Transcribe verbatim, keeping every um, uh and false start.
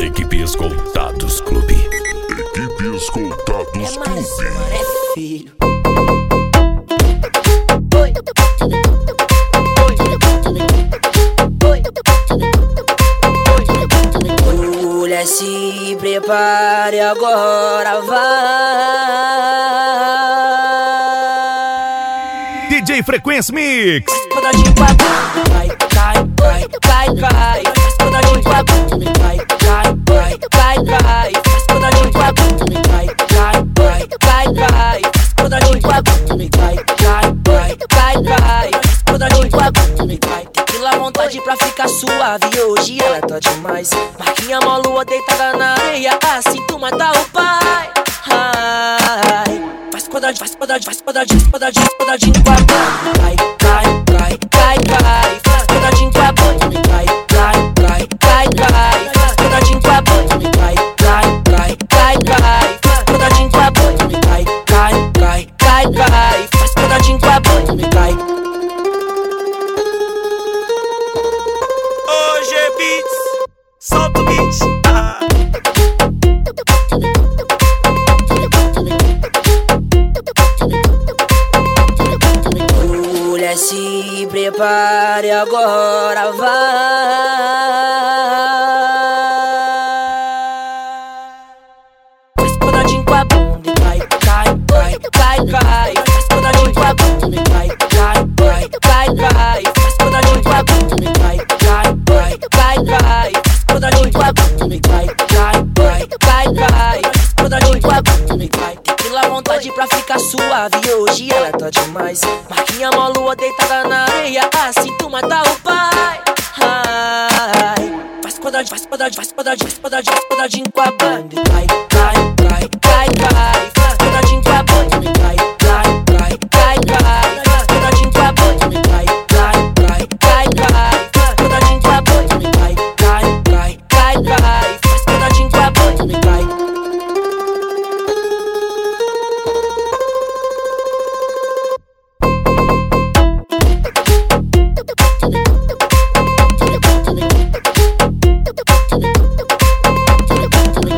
Equipe Escoltados Clube. Equipe Escoltados É mais Clube. uma, é filho. Mulher, se prepare, agora vai. D J Frequência Mix. Escudadinho com a bunda, cai, cai, cai, cai, cai. Escudadinho com a bunda, cai, cai, cai, cai, cai. Escudadinho com a bunda, cai, cai, cai, cai, cai. Escudadinho com a bunda, cai, cai, cai, cai, cai. Escudadinho com a bunda, cai. Tequila à vontade pra ficar suave, hoje ela tá demais. Marquinha mó lua deitada na areia, assim tu mata o pai. Ai, faz quadradinho, faz quadradinho, faz quadradinho, faz quadradinho, faz quadradinho com a bunda. Cai, cai, cai, cai, cai. Faz quadradinho com a bunda. Cai, cai, cai, cai, cai. Faz quadradinho com a bunda. Cai, cai, cai, cai, cai. Faz quadradinho com a bunda. Cai, cai, cai, cai, cai. Faz quadradinho com a bunda. Cai. Hoje é beats, solta o beat. Ah. Mulher, se prepare, agora vai. Faz quadradinho com a bunda, cai, cai, cai, cai, cai. Faz quadradinho com a bunda, cai, cai, cai, cai, cai. Faz quadradinho com a bunda, cai, cai, cai, cai, cai. Faz quadradinho com a bunda, cai, cai, cai, cai, cai. Faz quadradinho com a bunda, cai. Tequila à vontade pra ficar suave, hoje ela tá demais. Marquinha mó lua deitada na areia, assim tu mata o pai. Ai, faz quadradinho, faz quadradinho, faz quadradinho, faz quadradinho, faz quadradinho com a banda. Cai, cai, cai, cai, cai.